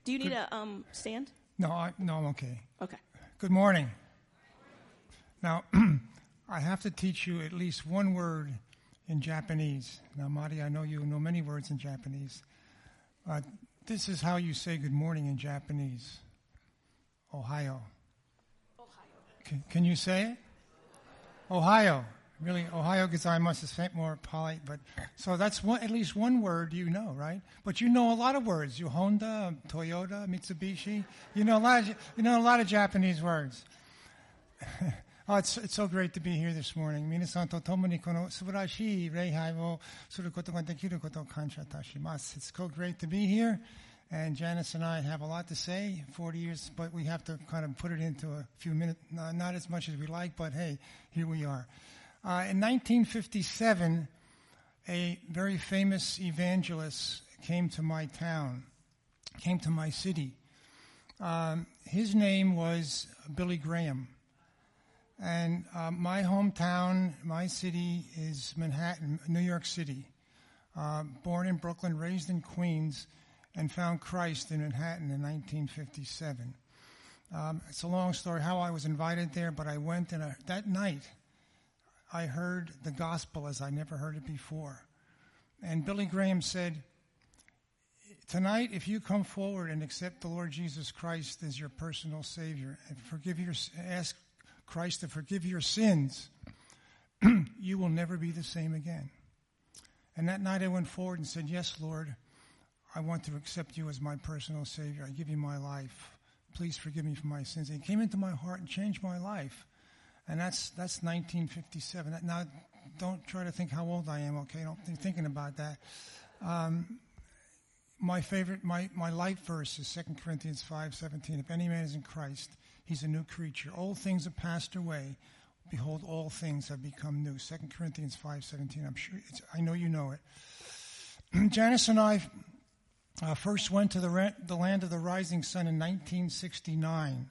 Do you need a stand? No, I'm okay. Okay. Good morning. Now, I have to teach you at least one word in Japanese. Now, Mari, I know you know many words in Japanese. This is how you say good morning in Japanese. Ohayo. Ohio. Can you say it? Ohayo. Really, Ohayo gozaimasu is more polite, but so that's at least one word you know, right? But you know a lot of words. You Honda, Toyota, Mitsubishi. You know a lot of Japanese words. Oh, it's so great to be here this morning. 皆さんと共にこの素晴らしい礼拝をすることができることを感謝いたします。It's so great to be here, and Janice and I have a lot to say. 40 years, but we have to kind of put it into a few minutes. Not as much as we like, but hey, here we are. In 1957, a very famous evangelist came to my town, came to my city. His name was Billy Graham. And my hometown, my city is Manhattan, New York City. Born in Brooklyn, raised in Queens, and found Christ in Manhattan in 1957. It's a long story how I was invited there, but I went, and that night I heard the gospel as I never heard it before. And Billy Graham said, tonight, if you come forward and accept the Lord Jesus Christ as your personal Savior and ask Christ to forgive your sins, you will never be the same again. And that night I went forward and said, yes, Lord, I want to accept you as my personal Savior. I give you my life. Please forgive me for my sins. And he came into my heart and changed my life. And that's 1957. Now, don't try to think how old I am, okay? Don't be thinking about that. My favorite, my life verse is 2 Corinthians 5:17. If any man is in Christ, he's a new creature. Old things have passed away. Behold, all things have become new. 2 Corinthians 5:17. I know you know it. Janice and I first went to the land of the rising sun in 1969.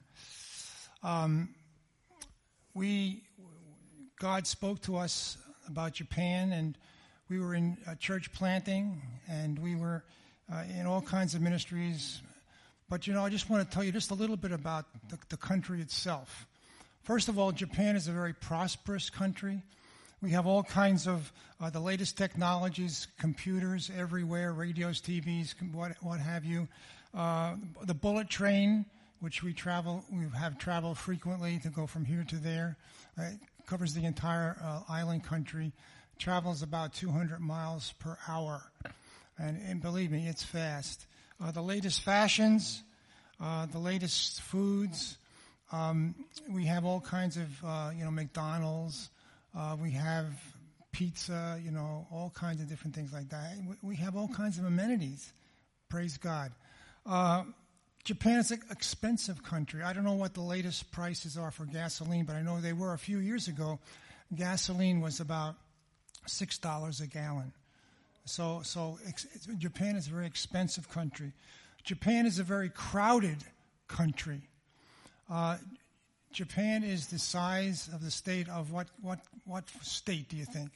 God spoke to us about Japan, and we were in church planting, and we were in all kinds of ministries. But, I just want to tell you just a little bit about the country itself. First of all, Japan is a very prosperous country. We have all kinds of the latest technologies, computers everywhere, radios, TVs, what have you. The bullet train, which we have traveled frequently to go from here to there. It covers the entire island country. Travels about 200 miles per hour. And believe me, it's fast. The latest fashions, the latest foods. We have all kinds of, McDonald's. We have pizza, all kinds of different things like that. We have all kinds of amenities. Praise God. Japan is an expensive country. I don't know what the latest prices are for gasoline, but I know they were a few years ago. Gasoline was about $6 a gallon. So Japan is a very expensive country. Japan is a very crowded country. Japan is the size of the state of what state do you think?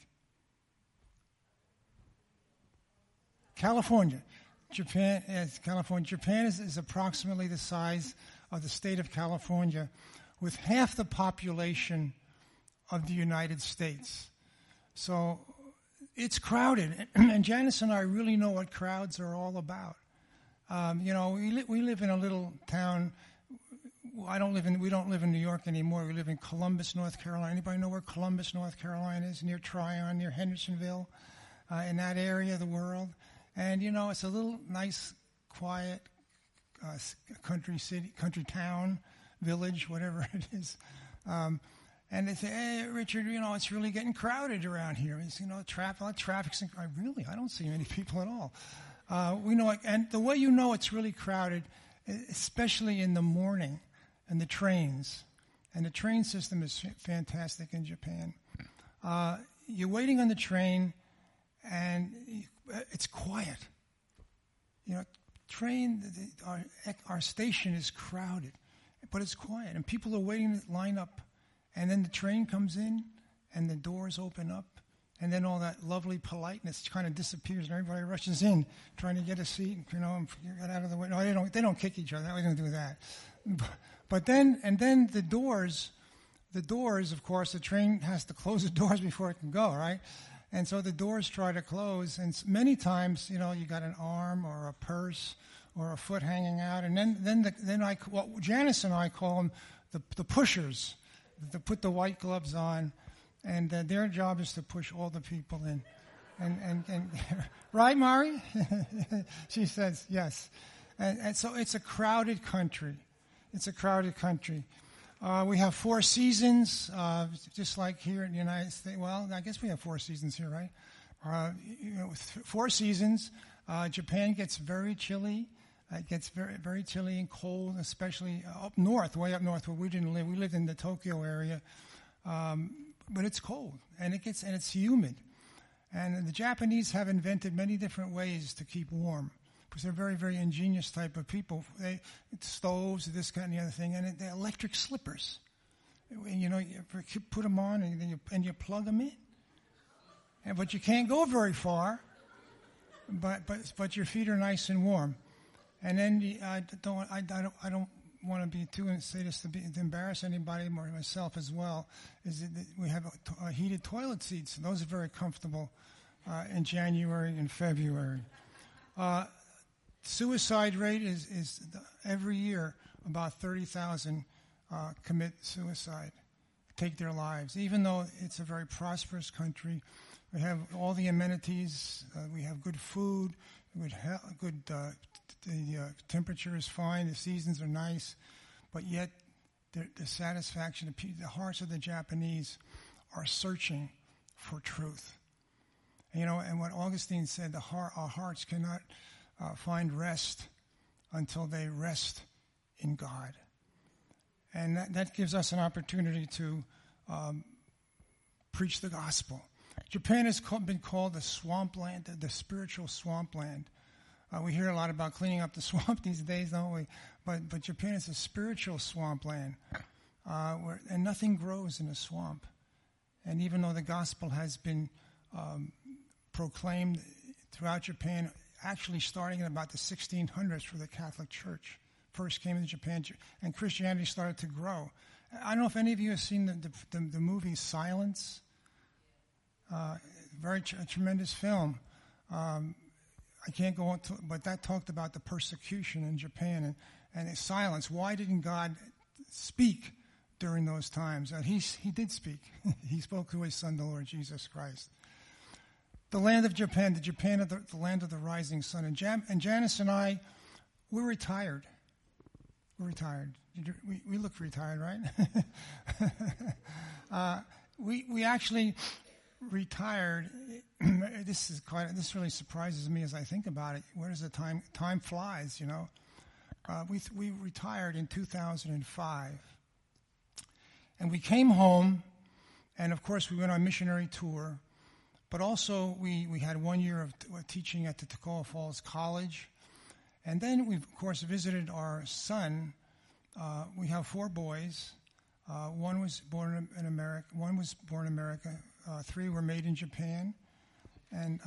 California. Japan is approximately the size of the state of California, with half the population of the United States. So it's crowded, and Janice and I really know what crowds are all about. We live in a little town. We don't live in New York anymore. We live in Columbus, North Carolina. Anybody know where Columbus, North Carolina is? Near Tryon, near Hendersonville, in that area of the world. And, it's a little nice, quiet country town, village, whatever it is. And they say, hey, Richard, it's really getting crowded around here. It's, traffic's, I don't see many people at all. We know, and the way it's really crowded, especially in the morning, and the trains. And the train system is fantastic in Japan. You're waiting on the train, and it's quiet. Our station is crowded, but it's quiet, and people are waiting to line up. And then the train comes in, and the doors open up, And then all that lovely politeness kind of disappears, and everybody rushes in, trying to get a seat, and get out of the way. No, they don't kick each other. They don't do that. But then the doors, of course, the train has to close the doors before it can go, right? And so the doors try to close, and many times, you got an arm or a purse or a foot hanging out, and then Janice and I call them the pushers, to put the white gloves on. And their job is to push all the people in. And right, Mari? She says yes. And so it's a crowded country. It's a crowded country. We have 4 seasons, just like here in the United States. Well, I guess we have 4 seasons here, right? 4 seasons. Japan gets very chilly. It gets very, very chilly and cold, especially up north, way up north where we didn't live. We lived in the Tokyo area. But it's cold, and it's humid. And the Japanese have invented many different ways to keep warm, because they're very, very ingenious type of people. Stoves, this, that, and the other thing, and the electric slippers. You put them on, and you plug them in. But you can't go very far, but your feet are nice and warm. And then I don't want to be too sadist to embarrass anybody, or myself as well, is that we have heated toilet seats. Those are very comfortable in January and February. Suicide rate is every year about 30,000 commit suicide, take their lives. Even though it's a very prosperous country, we have all the amenities, we have good food, the temperature is fine, the seasons are nice, but yet the satisfaction, the hearts of the Japanese are searching for truth. And what Augustine said, our hearts cannot find rest until they rest in God. And that gives us an opportunity to preach the gospel. Japan has been called the swampland, the spiritual swampland. We hear a lot about cleaning up the swamp these days, don't we? But Japan is a spiritual swampland, and nothing grows in a swamp. And even though the gospel has been proclaimed throughout Japan, actually starting in about the 1600s for the Catholic Church, first came into Japan, and Christianity started to grow. I don't know if any of you have seen the movie Silence. Very tremendous film. I can't go on to, but that talked about the persecution in Japan and its silence. Why didn't God speak during those times? And he did speak. He spoke to his Son, the Lord Jesus Christ. The land of Japan, the land of the rising sun. And Janice and I, we're retired. We're retired. We look retired, right? We actually retired. This really surprises me as I think about it. Where does the time flies? We retired in 2005, and we came home, and of course we went on a missionary tour. But also we had 1 year of teaching at the Toccoa Falls College, and then we of course visited our son. We have 4 boys. One was born in America. 3 were made in Japan. And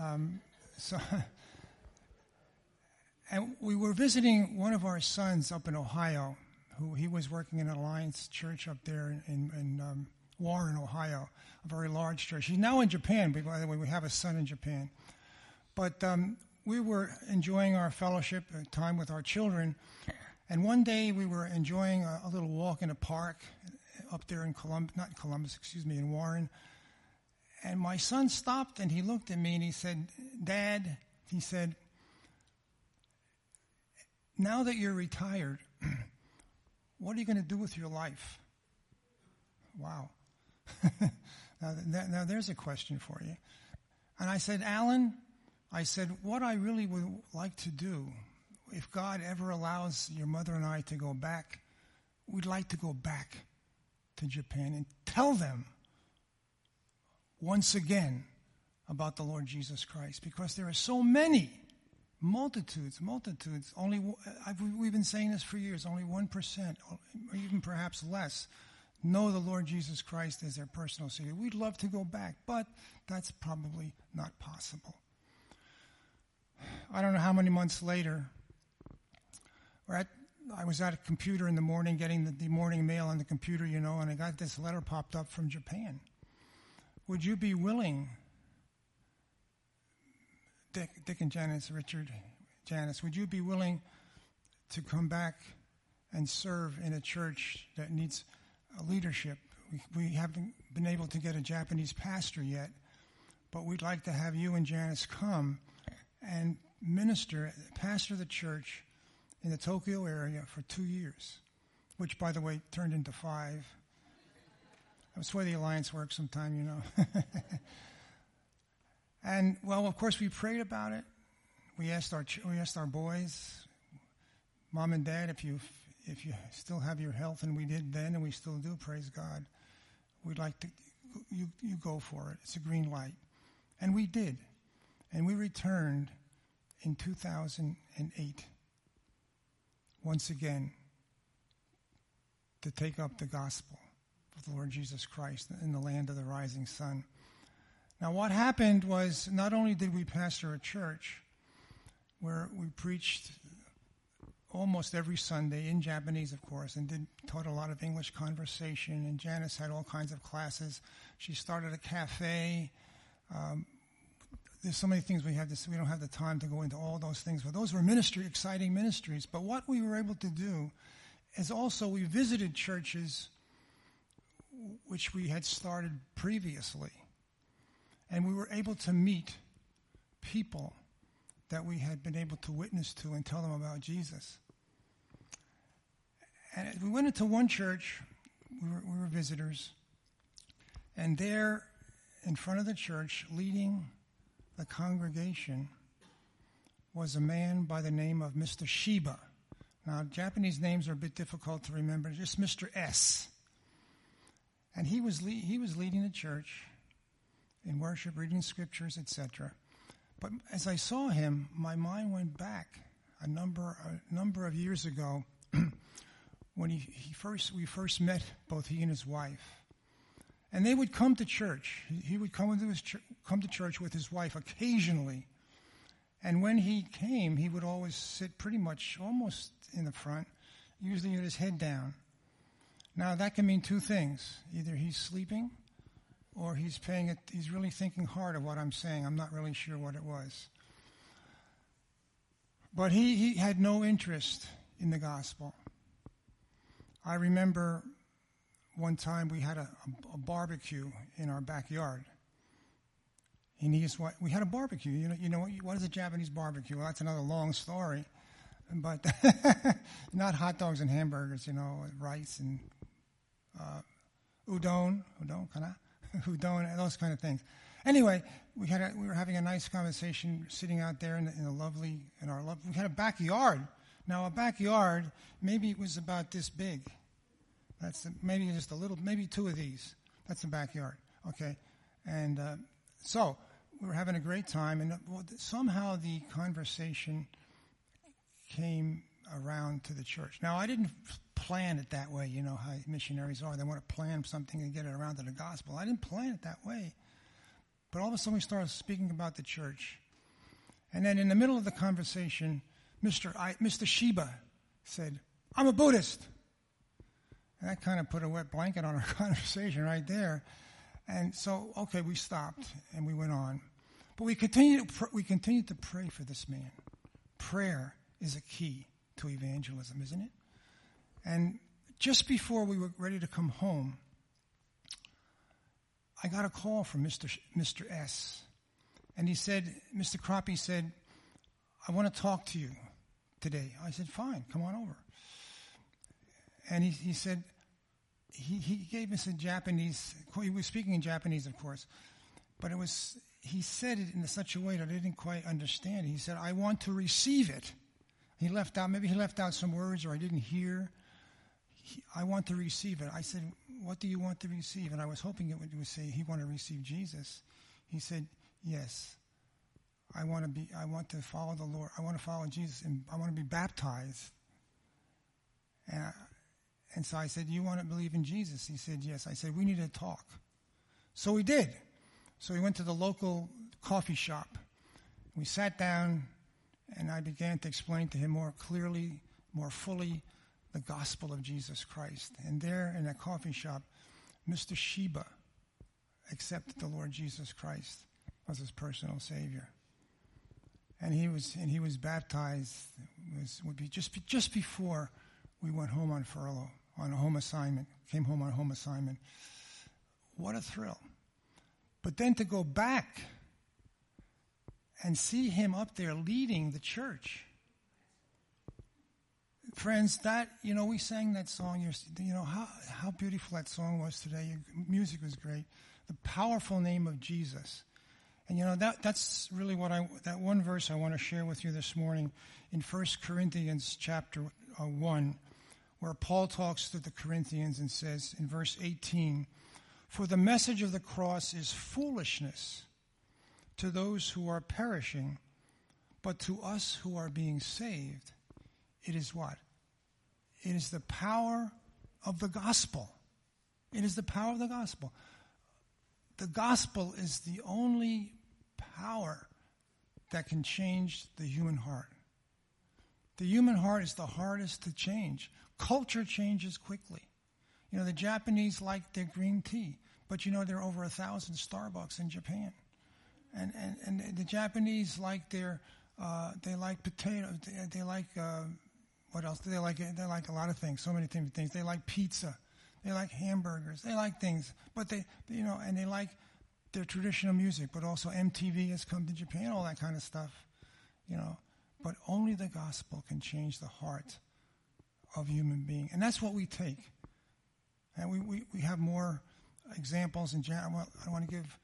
and we were visiting one of our sons up in Ohio, who he was working in an Alliance Church up there in Warren, Ohio, a very large church. He's now in Japan, but by the way, we have a son in Japan. But we were enjoying our fellowship time with our children, and one day we were enjoying a little walk in a park up there in in Warren. And my son stopped and he looked at me and he said, "Dad," he said, "now that you're retired, what are you going to do with your life?" Wow. Now there's a question for you. And I said, "Alan," I said, "what I really would like to do, if God ever allows your mother and I to go back, we'd like to go back to Japan and tell them once again about the Lord Jesus Christ, because there are so many, multitudes. We've been saying this for years. Only 1%, or even perhaps less, know the Lord Jesus Christ as their personal Savior. We'd love to go back, but that's probably not possible. I don't know how many months later, I was at a computer in the morning getting the morning mail on the computer, and I got this letter popped up from Japan. Would you be willing, Dick and Janice, Richard, Janice, would you be willing to come back and serve in a church that needs leadership? We haven't been able to get a Japanese pastor yet, but we'd like to have you and Janice come and pastor the church in the Tokyo area for 2 years, which, by the way, turned into 5. That's why the alliance works sometime, And, well, of course, we prayed about it. We asked our boys, Mom and Dad, if you still have your health, and we did then, and we still do, praise God, we'd like to, you go for it. It's a green light. And we did. And we returned in 2008, once again, to take up the gospel of the Lord Jesus Christ in the land of the rising sun. Now, what happened was, not only did we pastor a church where we preached almost every Sunday in Japanese, of course, and taught a lot of English conversation, and Janice had all kinds of classes. She started a cafe. There's so many things we don't have the time to go into all those things, but those were exciting ministries. But what we were able to do is also we visited churches which we had started previously, and we were able to meet people that we had been able to witness to and tell them about Jesus. And we went into one church, we were visitors, and there in front of the church, leading the congregation, was a man by the name of Mr. Shiba. Now, Japanese names are a bit difficult to remember, just Mr. S. And he was leading the church in worship, reading scriptures, etc. But as I saw him, my mind went back a number of years ago when we first met, both he and his wife. And they would come to church. He would come to church with his wife occasionally. And when he came, he would always sit pretty much almost in the front, usually with his head down. Now, that can mean two things. Either he's sleeping or he's really thinking hard of what I'm saying. I'm not really sure what it was. But he had no interest in the gospel. I remember one time we had a barbecue in our backyard. And we had a barbecue. You know what is a Japanese barbecue? Well, that's another long story. But not hot dogs and hamburgers, rice and udon, udon, those kind of things. Anyway, we were having a nice conversation sitting out there we had a backyard. Now, a backyard, maybe it was about this big. Maybe just a little, maybe two of these. That's a backyard, okay? And so we were having a great time, and somehow the conversation came around to the church. Now, I didn't plan it that way. You know how missionaries are. They want to plan something and get it around to the gospel. I didn't plan it that way. But all of a sudden we started speaking about the church. And then in the middle of the conversation, Mr. Shiba said, "I'm a Buddhist." And that kind of put a wet blanket on our conversation right there. And so, okay, we stopped and we went on. But we continued to pray for this man. Prayer is a key to evangelism, isn't it? And just before we were ready to come home, I got a call from Mr. S. And he said, Mr. Crappie said, "I want to talk to you today." I said, "Fine, come on over." And he said, he gave us a Japanese, he was speaking in Japanese, of course, but he said it in such a way that I didn't quite understand. He said, "I want to receive it." Maybe he left out some words or I didn't hear. "I want to receive it." I said, "What do you want to receive?" And I was hoping it would say he wanted to receive Jesus. He said, "Yes, I want to follow the Lord. I want to follow Jesus, and I want to be baptized." And so I said, you want to believe in Jesus? He said, yes. I said, we need to talk. So we did. So we went to the local coffee shop. We sat down, and I began to explain to him more clearly, more fully, the gospel of Jesus Christ. And there in that coffee shop, Mr. Sheba accepted the Lord Jesus Christ as his personal Savior. And he was baptized. Would be just before we went home on furlough, on a home assignment. Came home on a home assignment. What a thrill! But then to go back and see him up there leading the church, friends. That we sang that song. How beautiful that song was today. Your music was great. The powerful name of Jesus. And that's really that one verse I want to share with you this morning in 1 Corinthians chapter 1, where Paul talks to the Corinthians and says in verse 18, "For the message of the cross is foolishness to those who are perishing, but to us who are being saved, it is what? It is the power of the gospel." It is the power of the gospel. The gospel is the only power that can change the human heart. The human heart is the hardest to change. Culture changes quickly. The Japanese like their green tea, but there are over 1,000 Starbucks in Japan. And the Japanese like they like potatoes. They like, what else? They like a lot of things, so many different things. They like pizza. They like hamburgers. They like things, but and they like their traditional music, but also MTV has come to Japan, all that kind of stuff, But only the gospel can change the heart of a human being, and that's what we take. And we have more examples, and I want to give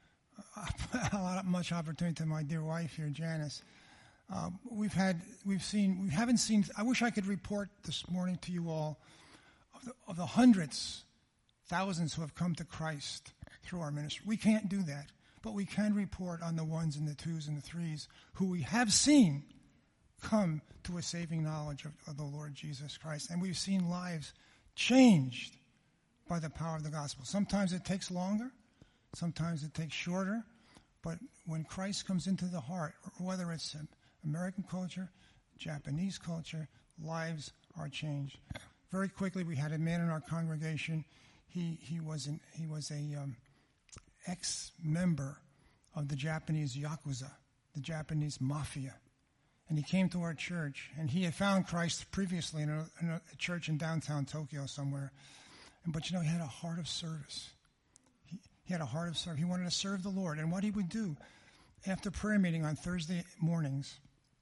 much opportunity to my dear wife here, Janice. We haven't seen. I wish I could report this morning to you all of the hundreds, thousands who have come to Christ through our ministry. We can't do that, but we can report on the ones and the twos and the threes who we have seen come to a saving knowledge of the Lord Jesus Christ. And we've seen lives changed by the power of the gospel. Sometimes it takes longer, sometimes it takes shorter, but when Christ comes into the heart, whether it's American culture, Japanese culture, lives are changed. Very quickly, we had a man in our congregation. He was a ex-member of the Japanese Yakuza, the Japanese mafia. And he came to our church, and he had found Christ previously in a church in downtown Tokyo somewhere. But he had a heart of service. He had a heart of service. He wanted to serve the Lord. And what he would do after prayer meeting on Thursday mornings,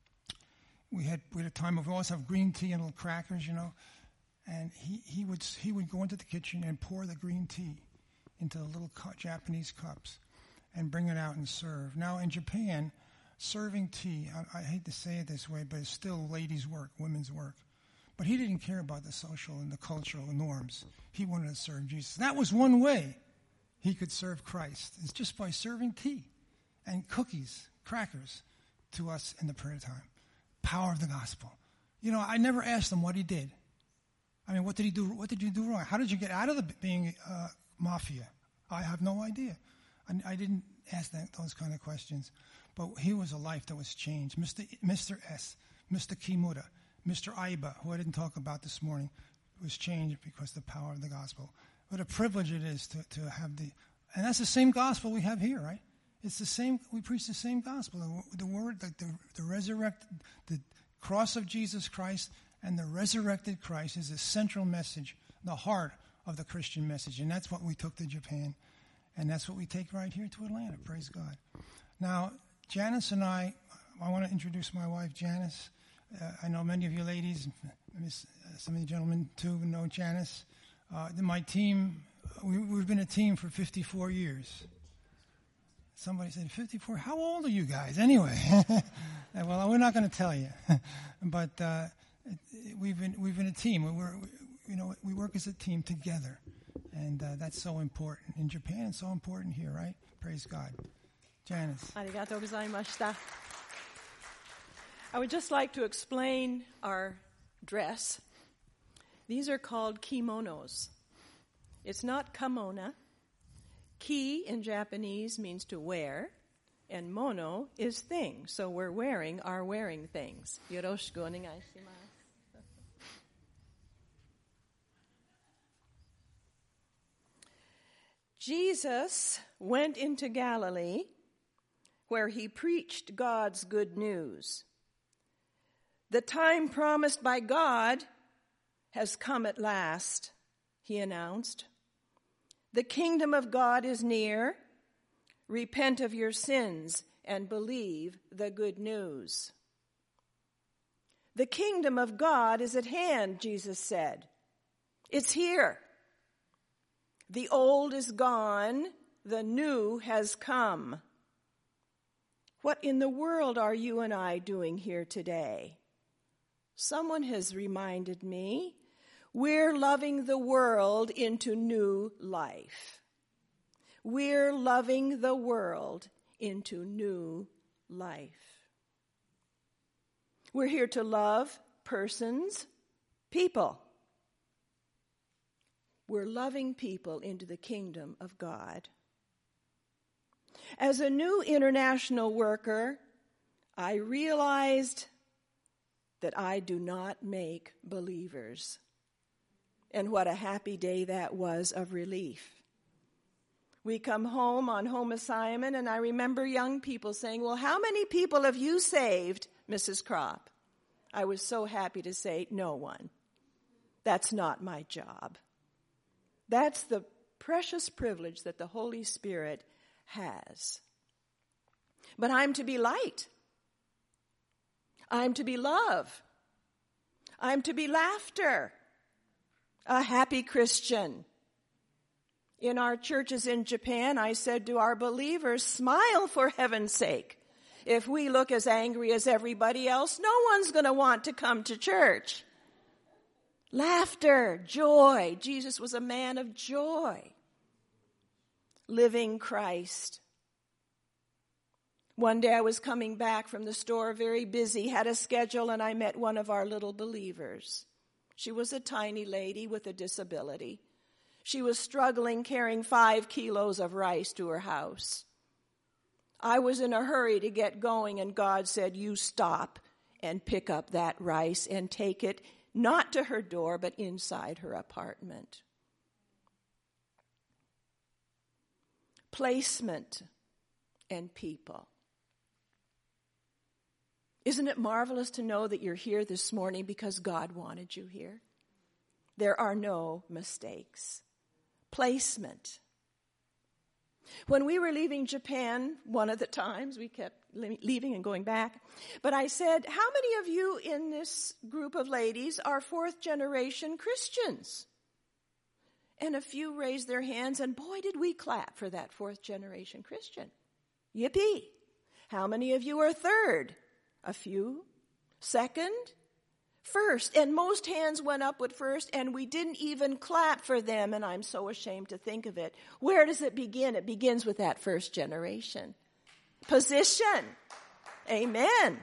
we had a time of, we always have green tea and little crackers, and he would go into the kitchen and pour the green tea into the little Japanese cups and bring it out and serve. Now in Japan, serving tea, I hate to say it this way, but it's still ladies' work, women's work. But he didn't care about the social and the cultural norms. He wanted to serve Jesus. That was one way he could serve Christ, is just by serving tea and cookies, crackers to us in the prayer time. Power of the gospel. I never asked him what he did. What did he do? What did you do wrong? How did you get out of being mafia? I have no idea. I didn't ask those kind of questions. But he was a life that was changed. Mr. S., Mr. Kimura, Mr. Aiba, who I didn't talk about this morning, was changed because of the power of the gospel. What a privilege it is to have and that's the same gospel we have here, right? It's the same. We preach the same gospel. The word, the resurrected, the cross of Jesus Christ and the resurrected Christ is the central message, the heart of the Christian message. And that's what we took to Japan. And that's what we take right here to Atlanta. Praise God. Now, Janice and I want to introduce my wife, Janice. I know many of you ladies, some of you gentlemen too know Janice. My team, we've been a team for 54 years. Somebody said, 54? How old are you guys anyway? Well, we're not going to tell you. But we've been a team. We work as a team together. And that's so important in Japan and so important here, right? Praise God. Janice. ありがとうございました。I would just like to explain our dress. These are called kimonos. It's not kimono. Ki in Japanese means to wear, and mono is thing. So we're wearing our wearing things. Yoroshiku onegai shimasu. Jesus went into Galilee, where he preached God's good news. The time promised by God has come at last, he announced. The kingdom of God is near. Repent of your sins and believe the good news. The kingdom of God is at hand, Jesus said. It's here. The old is gone. The new has come. What in the world are you and I doing here today? Someone has reminded me, we're loving the world into new life. We're loving the world into new life. We're here to love persons, people. We're loving people into the kingdom of God. As a new international worker, I realized that I do not make believers. And what a happy day that was of relief. We come home on home assignment, and I remember young people saying, well, how many people have you saved, Mrs. Kropp? I was so happy to say, no one. That's not my job. That's the precious privilege that the Holy Spirit has. But I'm to be light. I'm to be love. I'm to be laughter. A happy Christian. In our churches in Japan, I said to our believers, smile for heaven's sake. If we look as angry as everybody else, no one's going to want to come to church. Laughter, joy. Jesus was a man of joy. Living Christ. One day I was coming back from the store, very busy, had a schedule, and I met one of our little believers. She was a tiny lady with a disability. She was struggling carrying 5 kilos of rice to her house. I was in a hurry to get going, and God said, you stop and pick up that rice and take it, not to her door, but inside her apartment. Placement and people. Isn't it marvelous to know that you're here this morning because God wanted you here? There are no mistakes. Placement. When we were leaving Japan, one of the times, we kept leaving and going back, but I said, how many of you in this group of ladies are 4th generation Christians? And a few raised their hands, and boy, did we clap for that 4th generation Christian. Yippee. How many of you are 3rd? A few. 2nd? 1st. And most hands went up with 1st, and we didn't even clap for them, and I'm so ashamed to think of it. Where does it begin? It begins with that 1st generation. Position. Amen.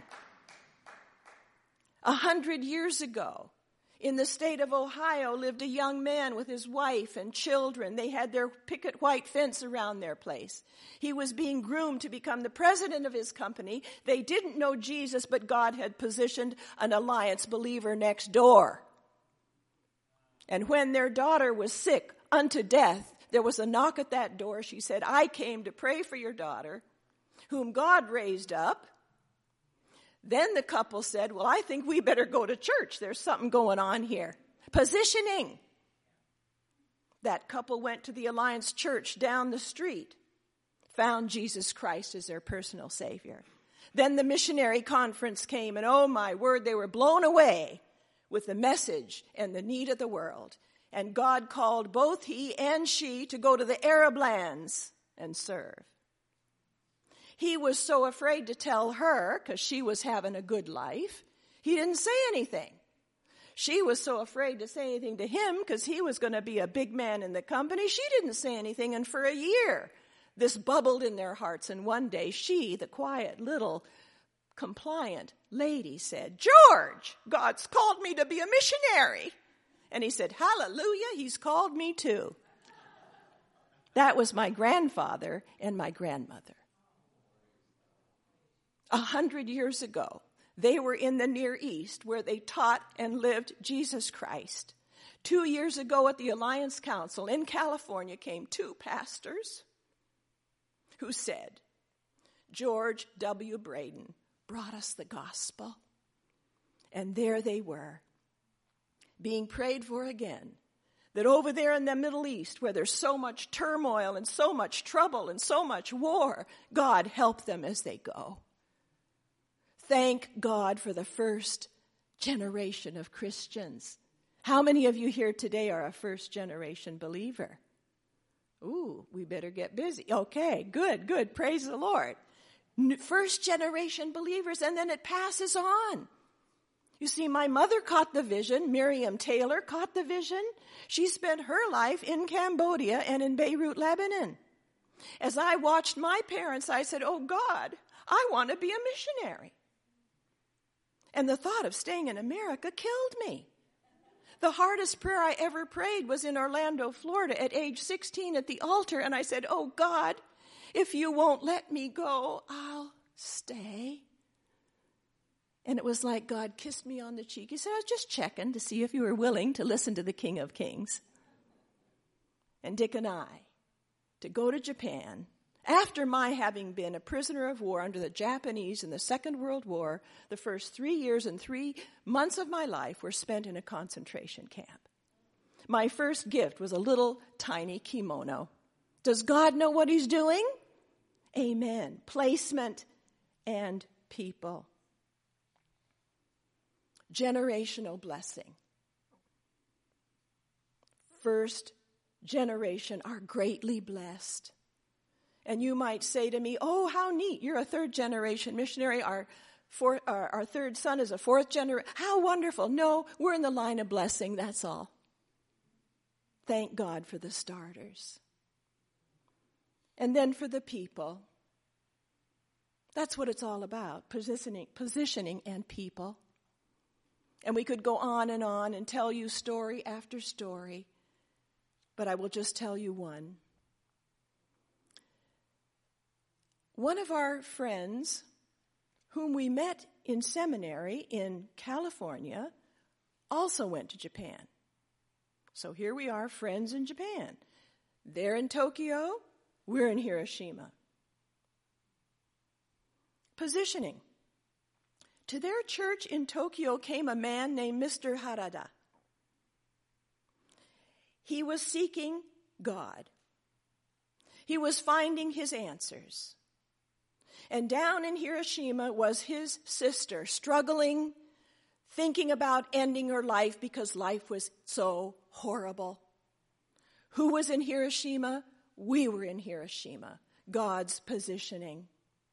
100 years ago, in the state of Ohio, lived a young man with his wife and children. They had their picket white fence around their place. He was being groomed to become the president of his company. They didn't know Jesus, but God had positioned an Alliance believer next door. And when their daughter was sick unto death, there was a knock at that door. She said, I came to pray for your daughter, whom God raised up. Then the couple said, well, I think we better go to church. There's something going on here. Positioning. That couple went to the Alliance Church down the street, found Jesus Christ as their personal Savior. Then the missionary conference came, and oh my word, they were blown away with the message and the need of the world. And God called both he and she to go to the Arab lands and serve. He was so afraid to tell her, because she was having a good life, he didn't say anything. She was so afraid to say anything to him, because he was going to be a big man in the company. She didn't say anything, and for a year, this bubbled in their hearts. And one day, she, the quiet, little, compliant lady, said, George, God's called me to be a missionary. And he said, hallelujah, he's called me too. That was my grandfather and my grandmother. 100 years ago, they were in the Near East where they taught and lived Jesus Christ. 2 years ago at the Alliance Council in California came 2 pastors who said, George W. Braden brought us the gospel. And there they were, being prayed for again, that over there in the Middle East, where there's so much turmoil and so much trouble and so much war, God help them as they go. Thank God for the first generation of Christians. How many of you here today are a first-generation believer? Ooh, we better get busy. Okay, good. Praise the Lord. First-generation believers, and then it passes on. You see, my mother caught the vision. Miriam Taylor caught the vision. She spent her life in Cambodia and in Beirut, Lebanon. As I watched my parents, I said, oh God, I want to be a missionary. And the thought of staying in America killed me. The hardest prayer I ever prayed was in Orlando, Florida at age 16 at the altar. And I said, oh God, if you won't let me go, I'll stay. And it was like God kissed me on the cheek. He said, I was just checking to see if you were willing to listen to the King of Kings. And Dick and I, to go to Japan, after my having been a prisoner of war under the Japanese in the Second World War, the first 3 years and 3 months of my life were spent in a concentration camp. My first gift was a little tiny kimono. Does God know what he's doing? Amen. Placement and people. Generational blessing. First generation are greatly blessed. And you might say to me, oh, how neat, you're a third generation missionary. Our third son is a fourth generation. How wonderful. No, we're in the line of blessing, that's all. Thank God for the starters. And then for the people. That's what it's all about, positioning and people. And we could go on and tell you story after story, but I will just tell you one. One of our friends, whom we met in seminary in California, also went to Japan. So here we are, friends in Japan. They're in Tokyo, we're in Hiroshima. Positioning. To their church in Tokyo came a man named Mr. Harada. He was seeking God. He was finding his answers. And down in Hiroshima was his sister, struggling, thinking about ending her life because life was so horrible. Who was in Hiroshima? We were in Hiroshima. God's positioning.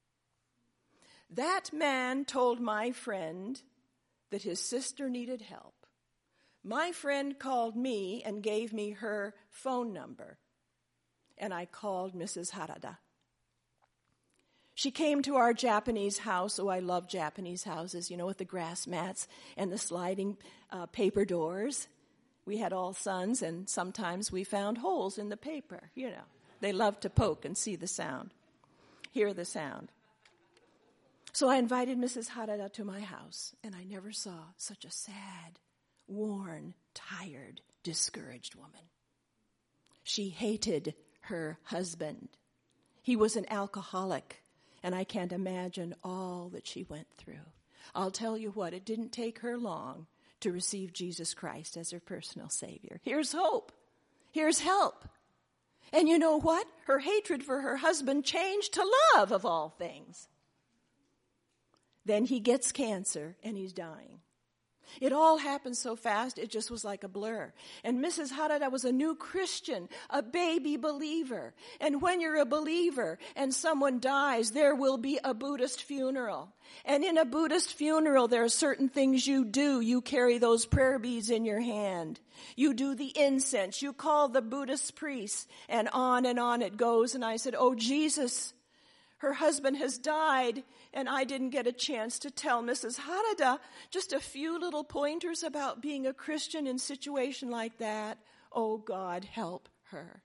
That man told my friend that his sister needed help. My friend called me and gave me her phone number. And I called Mrs. Harada. She came to our Japanese house. Oh, I love Japanese houses, with the grass mats and the sliding paper doors. We had all sons, and sometimes we found holes in the paper, They love to poke and see the sound, hear the sound. So I invited Mrs. Harada to my house, and I never saw such a sad, worn, tired, discouraged woman. She hated her husband. He was an alcoholic, and I can't imagine all that she went through. I'll tell you what, it didn't take her long to receive Jesus Christ as her personal Savior. Here's hope. Here's help. And you know what? Her hatred for her husband changed to love, of all things. Then he gets cancer, and he's dying. It all happened so fast, it just was like a blur. And Mrs. Harada was a new Christian, a baby believer. And when you're a believer and someone dies, there will be a Buddhist funeral. And in a Buddhist funeral, there are certain things you do. You carry those prayer beads in your hand. You do the incense. You call the Buddhist priests. And on it goes. And I said, oh, Jesus, Her husband has died, and I didn't get a chance to tell Mrs. Harada just a few little pointers about being a Christian in a situation like that. Oh, God, help her.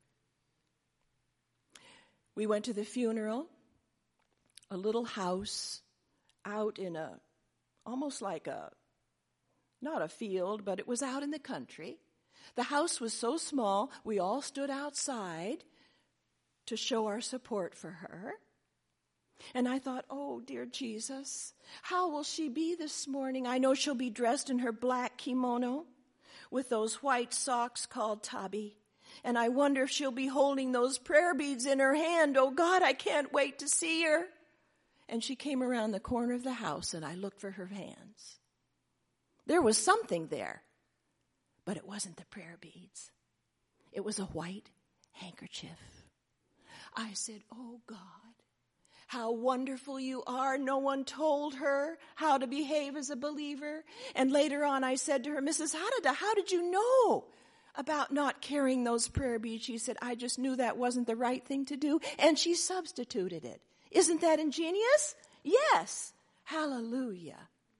We went to the funeral, a little house out in almost like not a field, but it was out in the country. The house was so small, we all stood outside to show our support for her. And I thought, oh, dear Jesus, how will she be this morning? I know she'll be dressed in her black kimono with those white socks called tabi. And I wonder if she'll be holding those prayer beads in her hand. Oh, God, I can't wait to see her. And she came around the corner of the house, and I looked for her hands. There was something there, but it wasn't the prayer beads. It was a white handkerchief. I said, oh, God, how wonderful you are. No one told her how to behave as a believer. And later on, I said to her, Mrs. Harada, how did you know about not carrying those prayer beads? She said, I just knew that wasn't the right thing to do, and she substituted it. Isn't that ingenious? Yes. Hallelujah.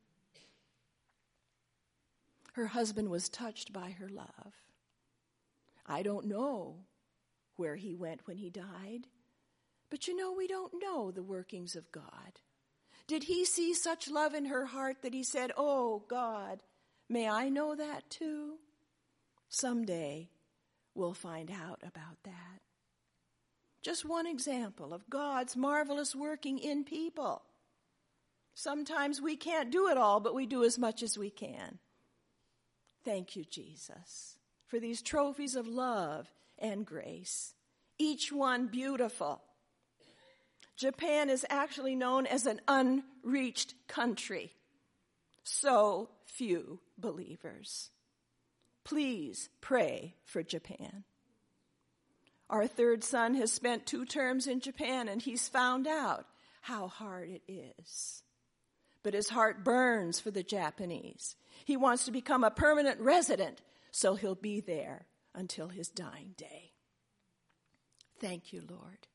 Her husband was touched by her love. I don't know where he went when he died, but we don't know the workings of God. Did he see such love in her heart that he said, oh, God, may I know that too? Someday we'll find out about that. Just one example of God's marvelous working in people. Sometimes we can't do it all, but we do as much as we can. Thank you, Jesus, for these trophies of love and grace, each one beautiful. Japan is actually known as an unreached country. So few believers. Please pray for Japan. Our third son has spent 2 terms in Japan, and he's found out how hard it is. But his heart burns for the Japanese. He wants to become a permanent resident, so he'll be there until his dying day. Thank you, Lord.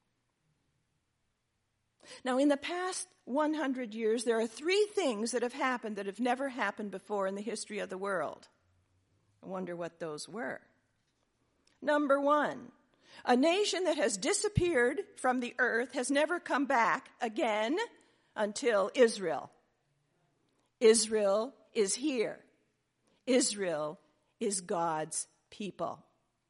Now, in the past 100 years, there are 3 things that have happened that have never happened before in the history of the world. I wonder what those were. Number 1, a nation that has disappeared from the earth has never come back again until Israel. Israel is here. Israel is God's people.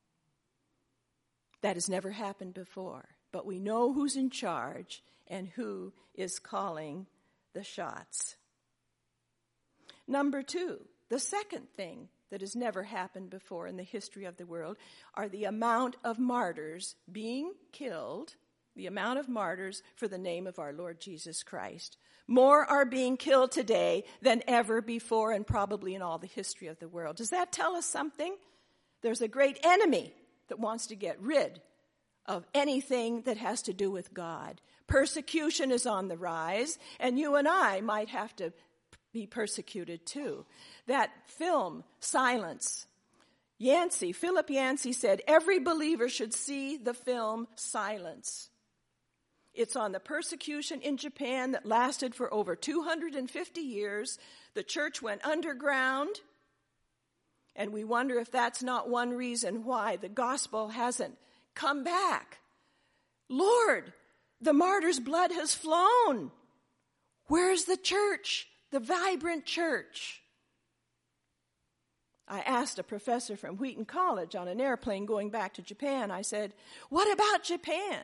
That has never happened before, but we know who's in charge and who is calling the shots. Number 2, the second thing that has never happened before in the history of the world are the amount of martyrs being killed, the amount of martyrs for the name of our Lord Jesus Christ. More are being killed today than ever before, and probably in all the history of the world. Does that tell us something? There's a great enemy that wants to get rid of anything that has to do with God. Persecution is on the rise, and you and I might have to be persecuted too. That film, Silence, Philip Yancey said, every believer should see the film Silence. It's on the persecution in Japan that lasted for over 250 years. The church went underground, and we wonder if that's not one reason why the gospel hasn't come back. Lord, the martyr's blood has flown. Where's the church, the vibrant church? I asked a professor from Wheaton College on an airplane going back to Japan, I said, what about Japan?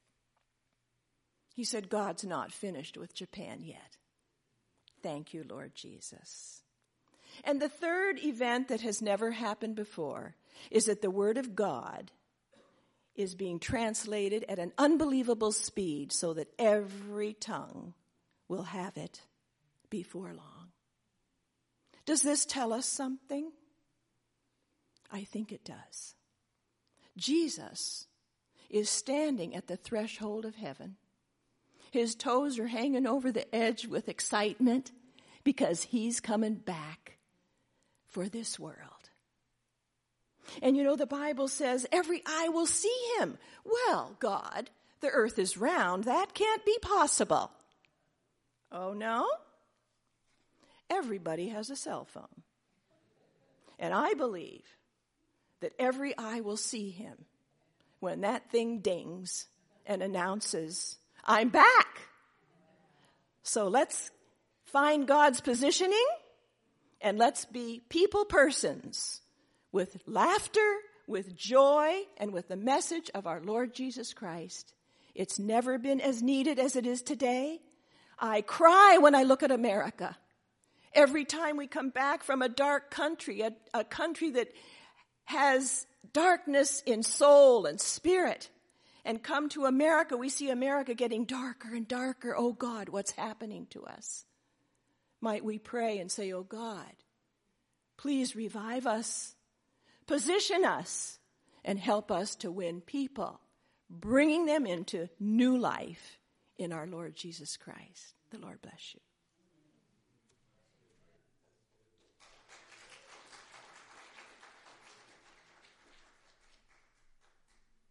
He said, God's not finished with Japan yet. Thank you, Lord Jesus. And the third event that has never happened before is that the Word of God is being translated at an unbelievable speed so that every tongue will have it before long. Does this tell us something? I think it does. Jesus is standing at the threshold of heaven. His toes are hanging over the edge with excitement because he's coming back for this world. And the Bible says every eye will see him. Well, God, the earth is round. That can't be possible. Oh, no? Everybody has a cell phone. And I believe that every eye will see him when that thing dings and announces, I'm back. So let's find God's positioning and let's be people persons with laughter, with joy, and with the message of our Lord Jesus Christ. It's never been as needed as it is today. I cry when I look at America. Every time we come back from a dark country, a country that has darkness in soul and spirit, and come to America, we see America getting darker and darker. Oh God, what's happening to us? Might we pray and say, oh God, please revive us, position us, and help us to win people, bringing them into new life in our Lord Jesus Christ. The Lord bless you.